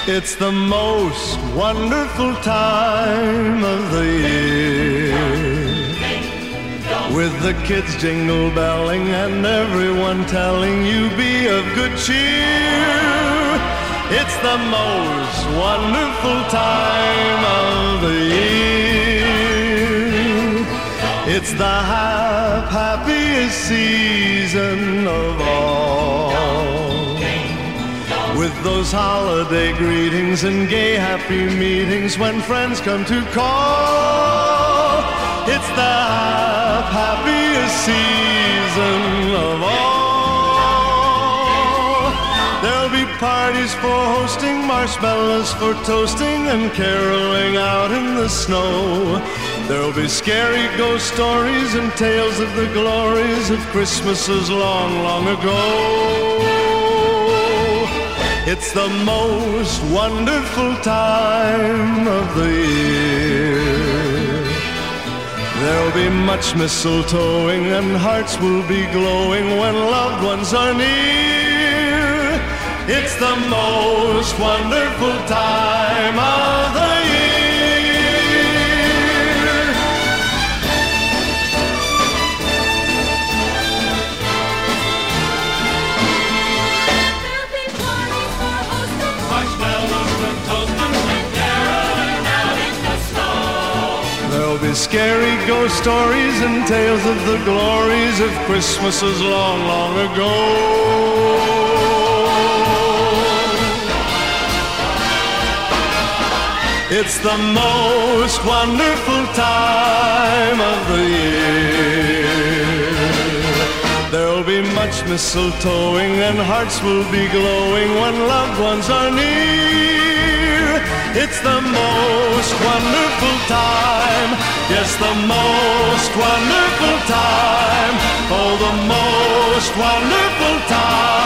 It's the most wonderful time of the year, with the kids jingle belling and everyone telling you be of good cheer. It's the most wonderful time of the year. It's the happiest season of all, with those holiday greetings and gay happy meetings when friends come to call. It's the happiest season of all. There'll be parties for hosting, marshmallows for toasting, and caroling out in the snow. There'll be scary ghost stories and tales of the glories of Christmases long, long ago. It's the most wonderful time of the year. There'll be much mistletoeing and hearts will be glowing when loved ones are near. It's the most wonderful time of the year. There'll be scary ghost stories and tales of the glories of Christmases long, long ago. It's the most wonderful time of the year. There'll be much mistletoeing and hearts will be glowing when loved ones are near. It's the most wonderful time, yes, the most wonderful time, oh, the most wonderful time.